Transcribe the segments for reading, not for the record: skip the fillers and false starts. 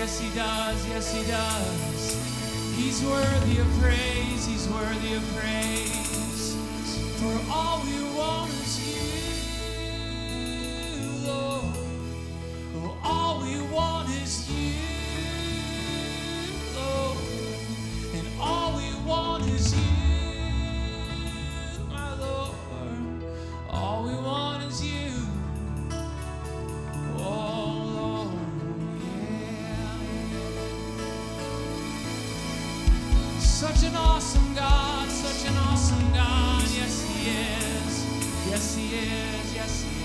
yes he does, yes he does. He's worthy of praise, he's worthy of praise. For all we want is you, Lord. Oh, all we want is you, Lord. And all we want is you, my Lord. All we want is you. Oh, Lord, yeah. Such an awesome God, such an awesome God. Yes, he is. Yes, he is. Yes, he is.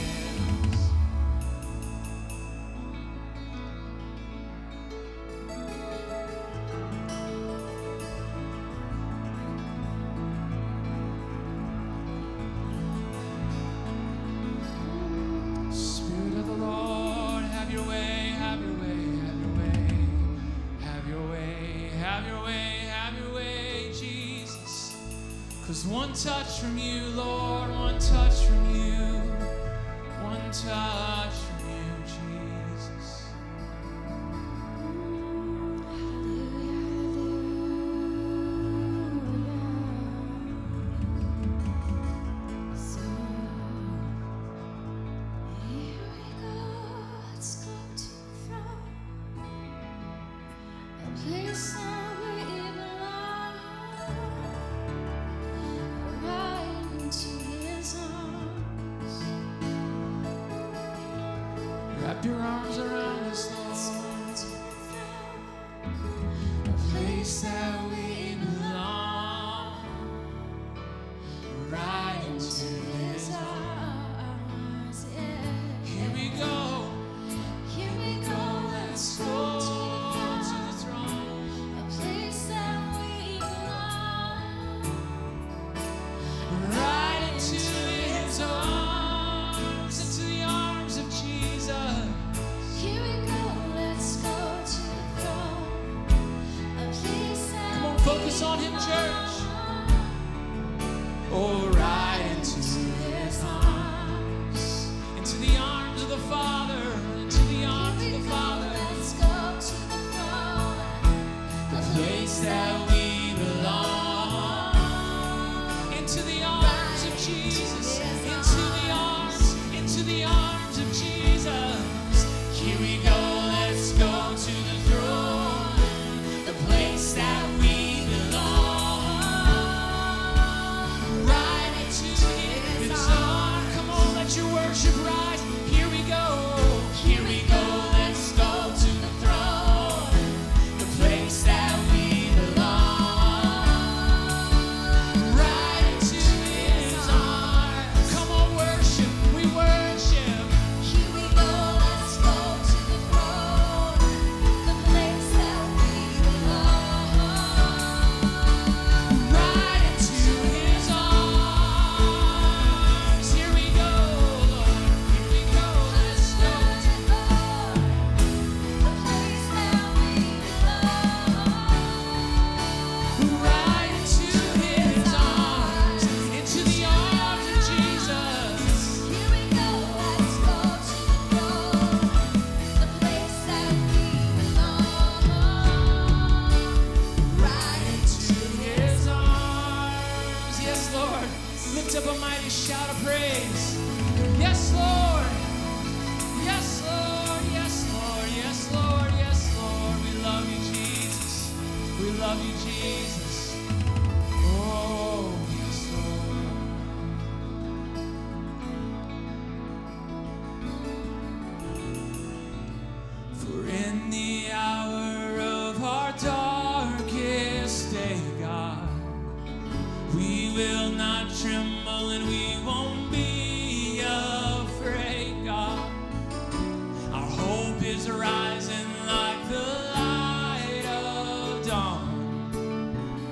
Spirit of the Lord, have your way, have your way, have your way, have your way, have your way, have your way, Jesus. 'Cause one touch from you, Lord, one touch from you, one touch from you, Jesus. Wrap your arms around us, Lord. A place that we belong, right into his arms. Here we go. Here we go. Let's go to the throne. A place that we belong, right into his arms, into the arms of Jesus. Here we go, let's go to the throne. A place that Come on, focus on him, church. Oh, right into his arms, into the arms of the Father, into the arms of the Father. let's go to the throne. The place that we belong, into the arms of Jesus, into the arms of Jesus. Here we go, let's go to the throne, the place that we belong, right into his arms. Come on, let your worship rise. Here we go, let's go to the throne, the place that we belong, right into his arms. Come on, worship, we worship. Here we go, let's go to the throne. The place that we belong. Right into his arms. Here we go, Lord. Here we go. Let's go. The place that we belong. Right into his arms. Into the arms of Jesus. Here we go, let's go to the throne. The place that we belong. Right To his arms. Yes, Lord. Lift up a mighty shout of praise. Yes, Lord. Yes, Lord. Yes, Lord. Yes, Lord. Yes, Lord. We love you, Jesus. We love you, Jesus. Oh, yes, Lord. For in the hour of our darkest day, God, we will not tremble and we won't be afraid, God. Our hope is rising like the light of dawn.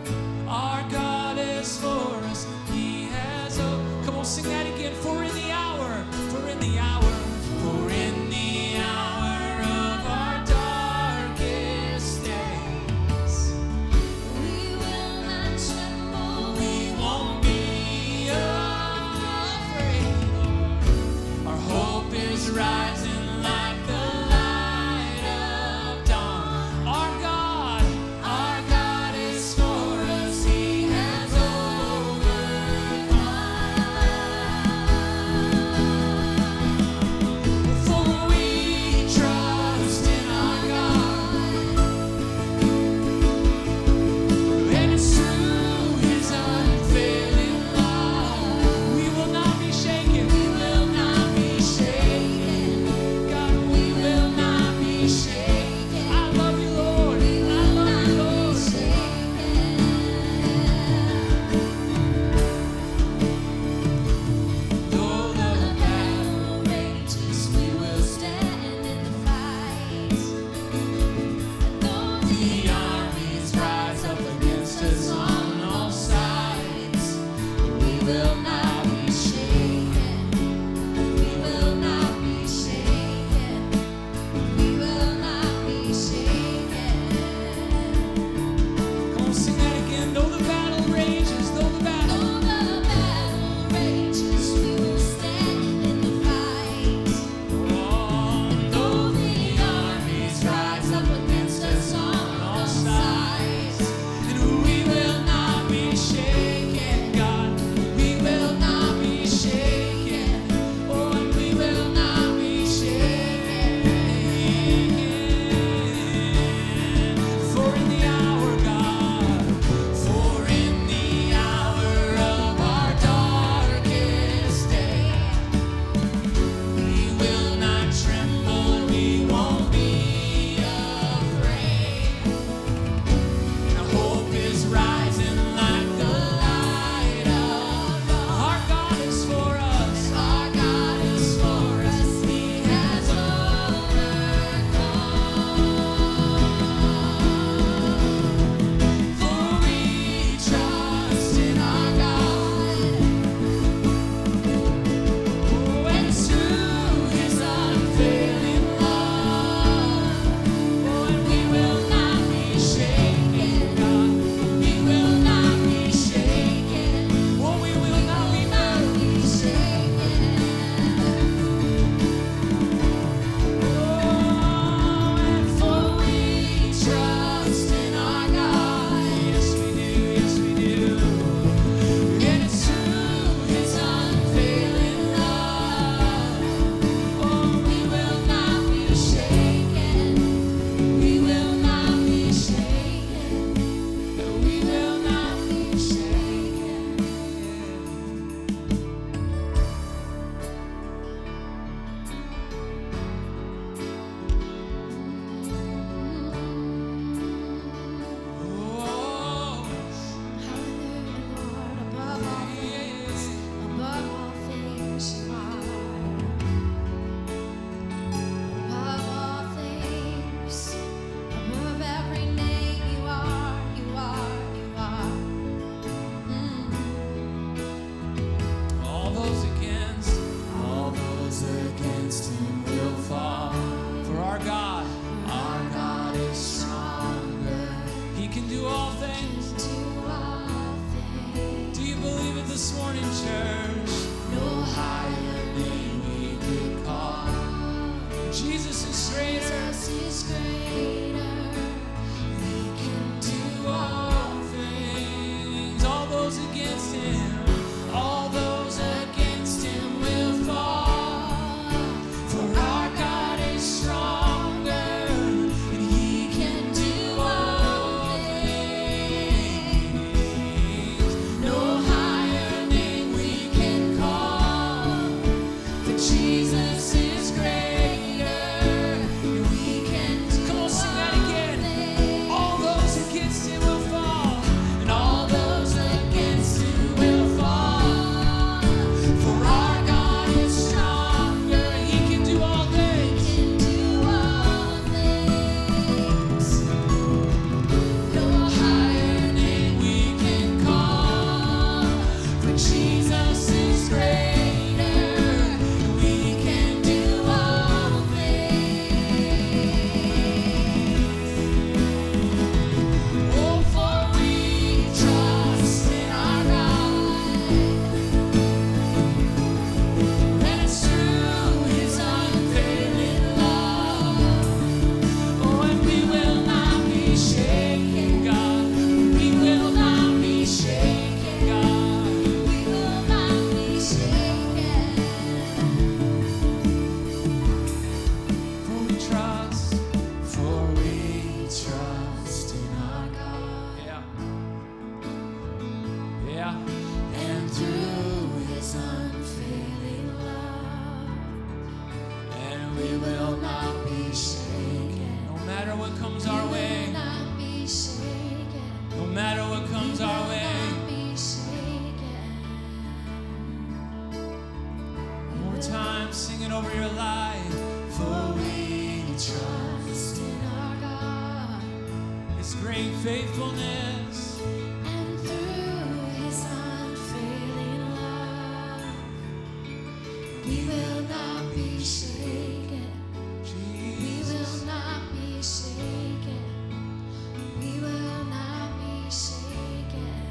His great faithfulness. And through His unfailing love, we will not be shaken. We will not be shaken. We will not be shaken.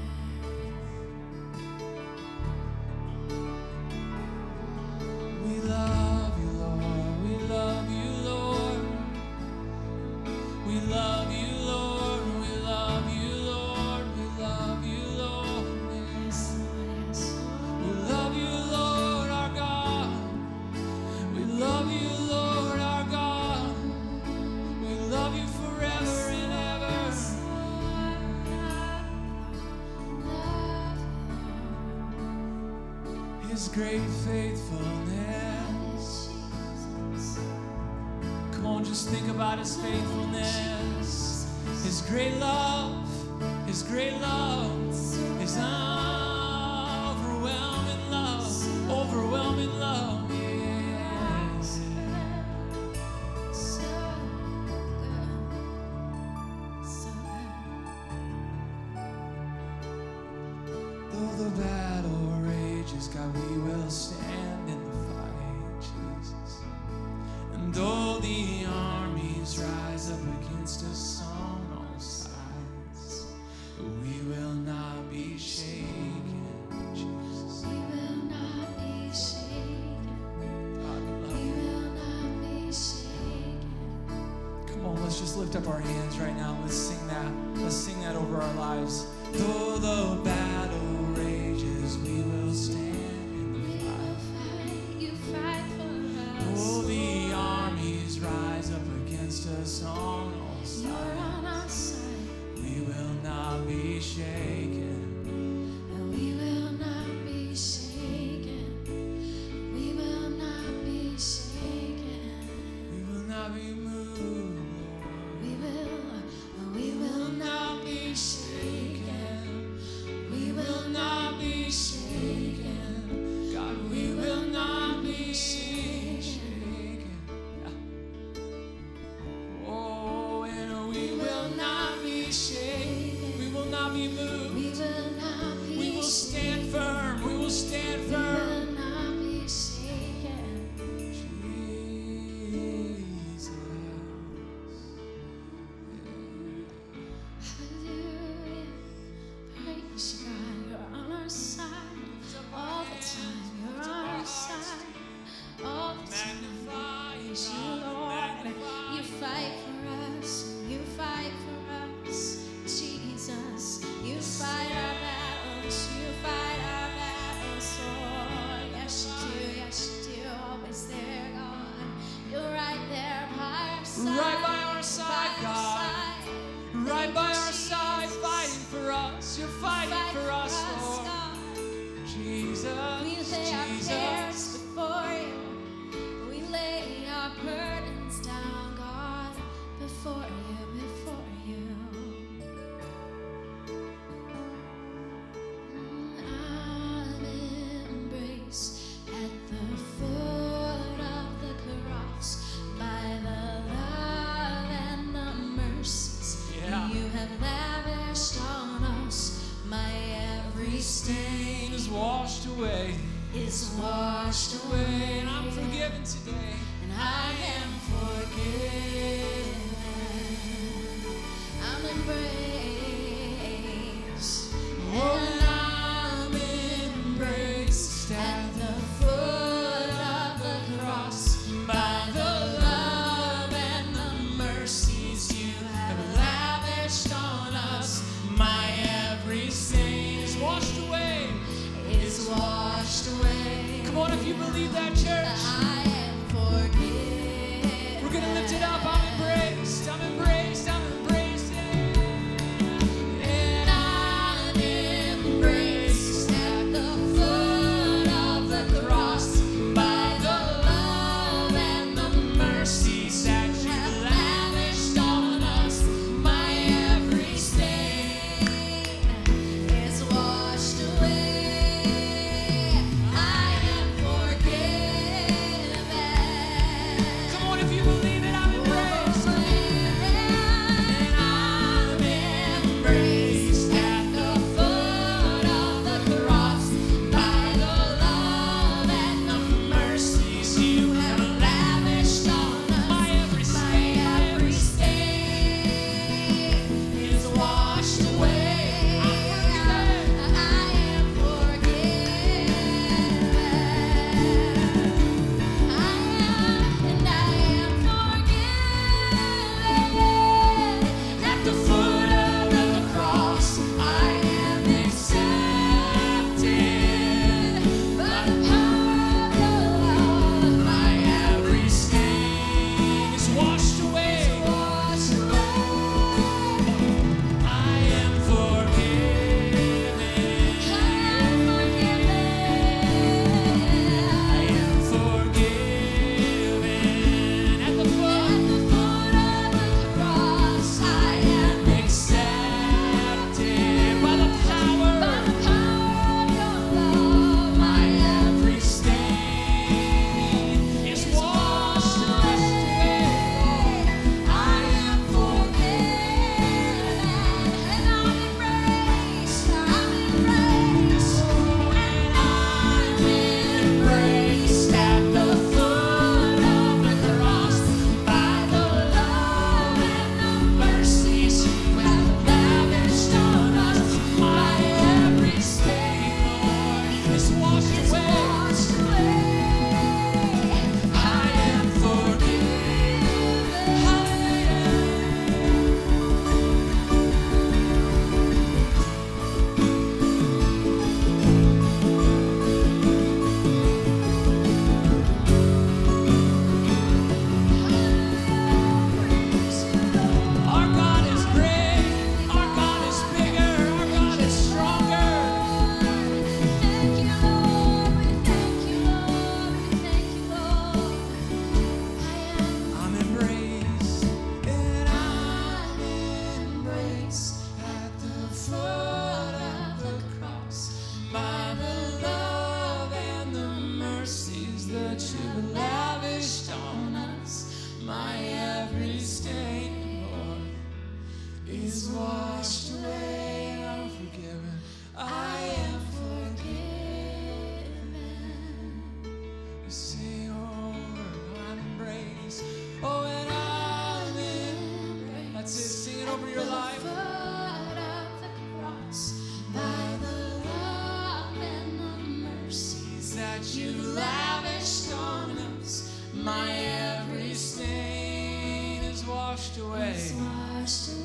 We love you, Lord. We love you, Lord. We love you, Lord. We love you, Lord. We love you, Lord. Yes, Lord, yes, We Lord. love you, Lord, our God. We love you, Lord, our God. We love you forever and ever. His great faithfulness. Come on, just think about His faithfulness. His great love. His great love. His overwhelming love. Overwhelming love. Yes. So good. So good. Though the battle rages, God, we will stand in the fight, Jesus. And though the armies rise up against us on all sides, we will not be shaken, Jesus. We will not be shaken. God, we love We you. will not be shaken. Come on, let's just lift up our hands right now. Let's sing that. Let's sing that over our lives. Though the battle rages, we will stand in the We fight. will fight. You fight for Oh, us. the armies rise up against us on all You're on our sides. side. We will not be shaken. We will not be shaken. We will not be shaken. We will not be moved. We will not be shaken. We will not be shaken. God, we will not be shaken. Oh, and we will not be shaken. We will not be moved. We will not be We will stand firm. We will stand We firm. will not be shaken. Jesus. Hallelujah. Praise you, God. You're on our side. All the time. You're on our side. All the time. Magnify you, Praise you, God. Lord. Magnify You fight for us. You fight for us. Jesus. You fight our battles. You fight our battles, Lord. Yes, you do. Yes, you do. Always there, God. You're right there by our side. Right by our side, By our God. side. Right by our Jesus. side, fighting for us. You're fighting Fight for us, Lord. God. Jesus, We lay our cares Jesus. before you. We lay our burdens down, God, before you, before you. I'm embraced at the foot of the cross by the love and the mercies Yeah. you have lavished on us. My every Stain is washed away, is washed away, and I'm forgiven today. and I am forgiven. I'm embraced, and I'm embraced at the foot of the cross by the love and the mercies you have lavished on us. My every stain It's washed away. is washed away. Come on, if you believe that, church. I am forgiven. We're gonna lift it up. I'm embraced. I'm embraced. I'm embraced. And I'm embraced at the foot of the cross by the love and the mercies that you lavished on us. My every stain is washed away. I am forgiven. every stain, Lord, is washed away. I'm forgiven. I am forgiven. Sing over, I'm embraced. Oh, and I'm embraced. That's it. Sing it over your life. Foot of the cross, by the love and the mercies That you lavished on us, my every stain is washed away. washed away.